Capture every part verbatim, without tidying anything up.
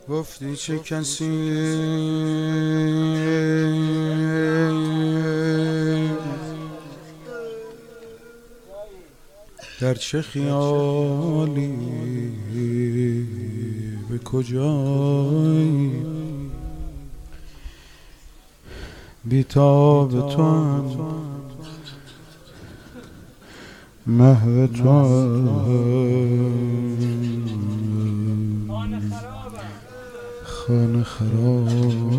گفتی چه کسی در چه خیالی به کجایی بی‌تاب تو هم محو تو هم خانه خراب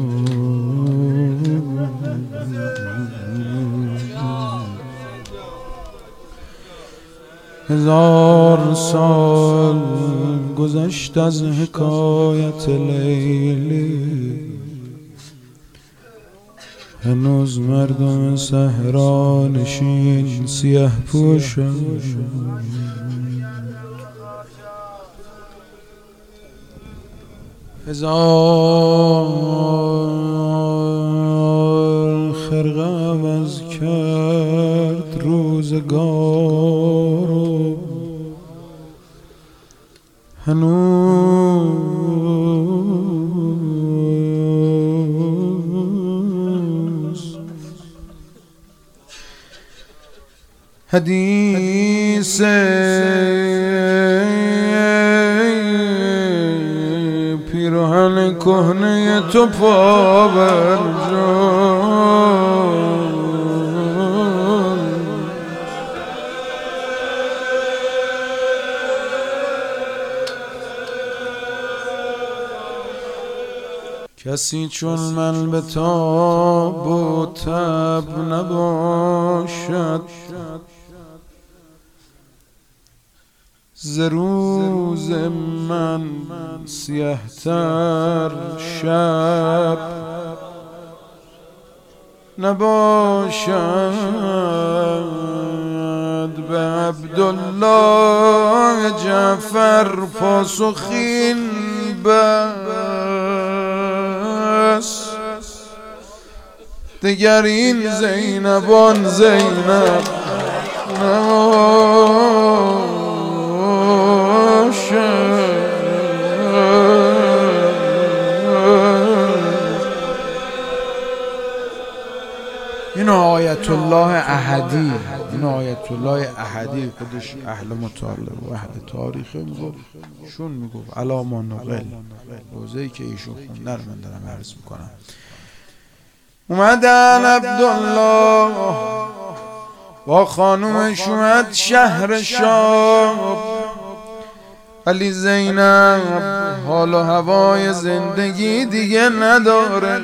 هزار سال گذشت از حکایت لیلی، هنوز مردم صحرا نشین سیه پوشند. هزار خرقه عوض کرد روزگارو، هنوز حدیث پیراهن کهنه تو پا بر جای، کسی چون من به تاب و تب نباشد، ز روز من سیه تر شب نباشد. به عبدالله جعفر پاسخین بس، دگر این زینبان زینب نباشد. این آیت الله احدی، این آیت الله احدی خودش اهل مطالعه و اهل تاریخ میگفت، شون میگفت علاما نقل روزه‌ای که ایشون خوندن من دارم عرض میکنم. اومدن عبدالله با خانوم شوهد شهر شام، ولی زینب حال و هوای زندگی دیگه نداره.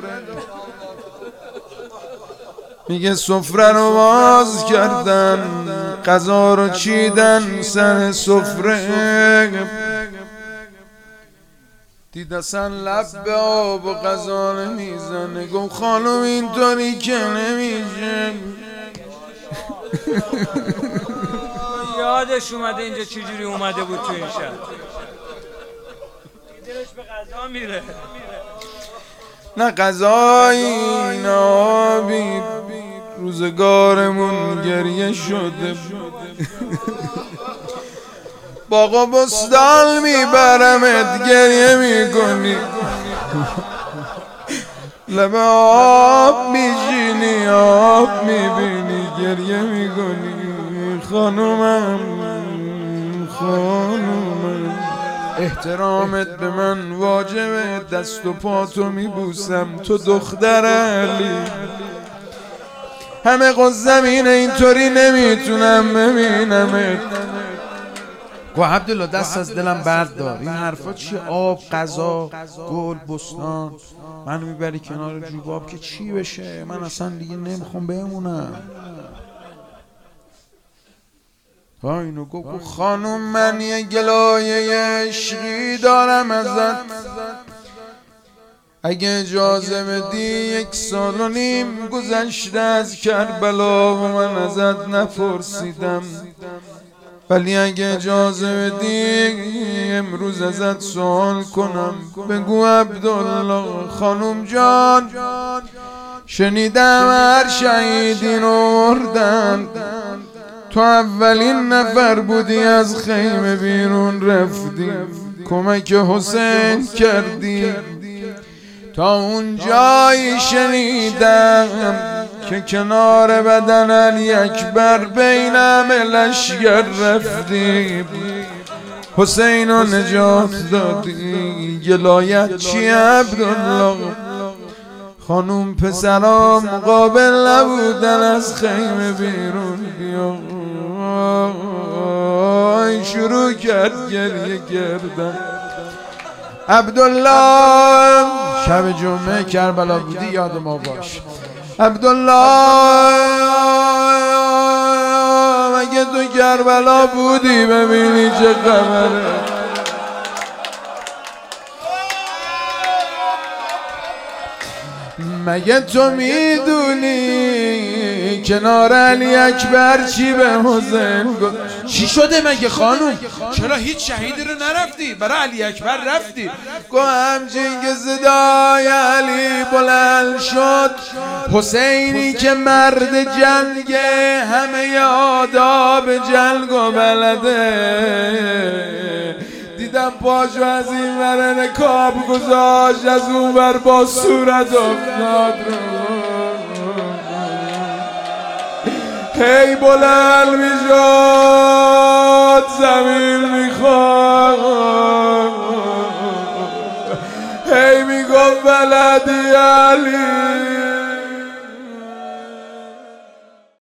میگه سفره رو باز کردن، غذا رو چیدن سر سفره، دید اصلا لب به آب و غذا نمیزنه. گفت خانم اینطوری که نمیشه. یادش اومده اینجا چجوری اومده بود تو این شهر، دلش به غذا میره. نه غذایی نه آبی، روزگارمون گریه شده. باغ بستان میبرمت گریه میکنی، لب آب میشینی آب میبینی گریه میکنی. خانومم خانومم احترامت به من واجبه، دست و پاتو میبوسم تو دختر علی. همه قد زمینه اینطوری نمیتونم ببینمت. گو عبدالله دست از دلم بردار، این حرفا چی؟ آب، غذا، گل، بستان، منو میبری کنار جوباب که چی بشه؟ من اصلا دیگه نمیخوام بمونم. ها اینو گو خانم من یه گلایه عشقی دارم ازت، اگه اجازه بدی یک سال و نیم گذشته از کربلا و من ازت نپرسیدم، ولی اگه اجازه بدی امروز ازت سوال کنم. بگو عبدالله خانم جان، شنیدم هر شهیدین مردن، تو اولین نفر بودی از خیمه بیرون رفتی. کمک حسین کردی. تا اون جایی شنیدم که کنار بدن علی اکبر بین همه لشگر رفتی، حسین رو نجات دادی. گلایت چی عبدالله؟ خانوم پسرام قابل نبودن از خیمه بیرون بیا. شروع کرد گریه کردن. عبدالله شب جمعه کربلا بودی، یاد ما باش. عبدالله مگه تو کربلا بودی؟ ببینی چه خبره. مگه تو میدونی کنار علی اکبر چی به حسین گفت؟ چی شده مگه خانوم؟ چرا هیچ شهیدی رو نرفتی؟ برای علی اکبر رفتی. گو همچین که صدای علی بلند شد، حسینی که مرد جنگه، همه آداب جنگ و بلده، دیدم پاشو از این ور نکاب گذاشت، از اون ور با صورت افتاد رو. هی بلند می شد، زمین می خواهد، هی می گفت بلدی علی